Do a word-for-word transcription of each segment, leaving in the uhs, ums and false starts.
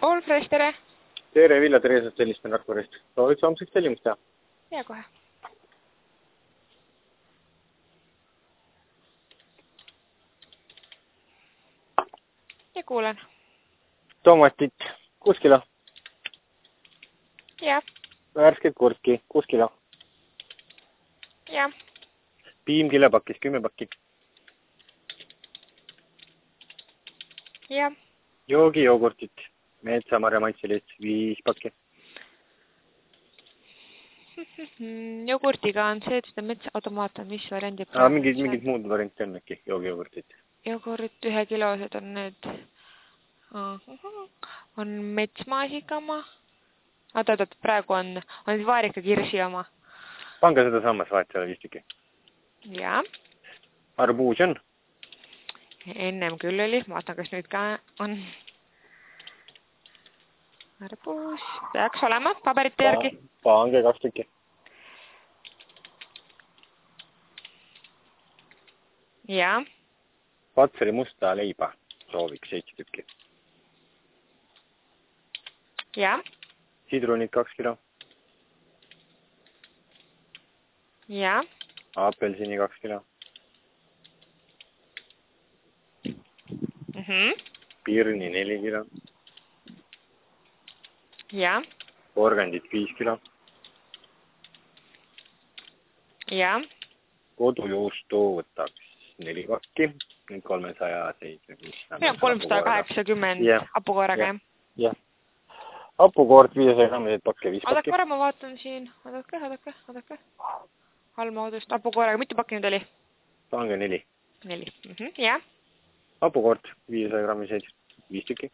All Fresh, tere! Tere, Villa Teresest helistan Rakverest. Soovid homseks tellimust teha? Ja kohe. Ja kuulen. Tomatit, kuus kilo. Ja. Värsket kurki, kuus kilo. Ja. Piim kilopakis, kümme pakki. Ja. Joogi jogurtit, metsamarja maitselist, viis pakki. Jogurtiga on see, et seda metsaautomaat on mis variandid? Aa, mingid, mingid muud varianti on äkki, joogi jogurtit. Jogurt ühe kilosed on need. On metsmaasikama. Oot, oot, oot, praegu on, on vaarika kirsi oma. Pange seda sammas vahet selle viistiki. Ja. Arbuus on? Ennem küll oli, ma vaatan, kas nüüd ka on. Arbuus, peaks olema paberite järgi. Pange kaks tükki. Ja. Patseri musta leiba, sooviks seitse tükki. Ja. Sidrunid kaks kilo. Ja. Apelsini kaks kilo. Mhm. Pirni neli kilo. Ja. Porgandit viis kilo. Ja. Kodujuustu võtaks neli pakki, nüüd kolmesaja seitsekümmend. Meil on kolmsada kaheksakümmend yeah. hapukoorega, jah? Jah. Hapukoort viiesaja grammi pakki, viis pakki. Oodake korra, ma vaatan siin. Oodake, oodake, oodake. Halmaudust hapukoorega. Mitu pakki nüüd oli? Pange neli. Neli. Mhm. Ja. Hapukoort viiesaja grammi seitse, viis tükki.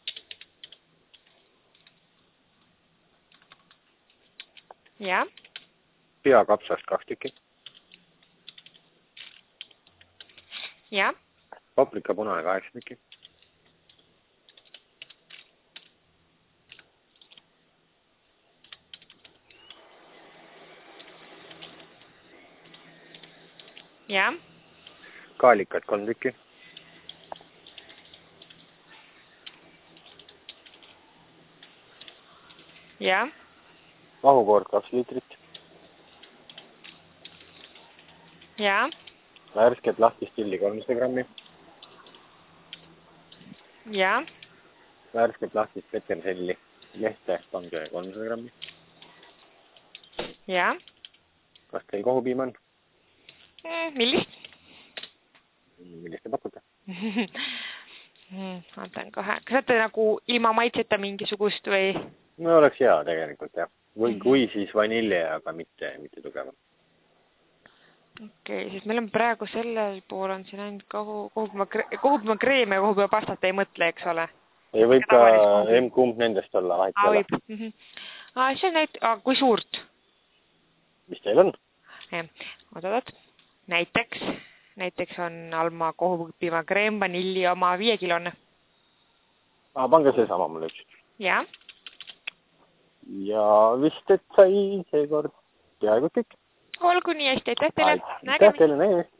Ja. Peakapsast kaks tükki. Ja. Paprika punane kaheksa tükki. Ja. Kaalikat kolm tükki. Ja. Mahukoort kaks liitrit. Ja. Värsket lahtist tilli kolmsada grammi. Ja. Värsket lahtist peterselli lehte pange kolmsada grammi. Ja. Kas teil kohupiim on? Millist? Millist te pakute? Vaatan kohe. Kas olete nagu ilma maitseta mingisugust või? No oleks hea tegelikult, jah. Või kui siis vanilje, aga mitte, mitte tugeva. Okei, okay, siis meil on praegu sellel pool on siin ainult kohupima kreeme ja kohupima pastat ei mõtle, eks ole? Ei võib ka M-kumb nendest olla, vahet ei ole. Mm -hmm. ah, see on näit... Ah, kui suurt? Mis teil on? Oot-oot. Näiteks, näiteks on Alma kohupima kreem vanilli oma viiekilone. Ah, pange see sama mulle üks. Ja. Ja vist, et sai seekord peaaegu kõik. Olgu nii hästi, aitäh teile. Aitäh teile, nägemist.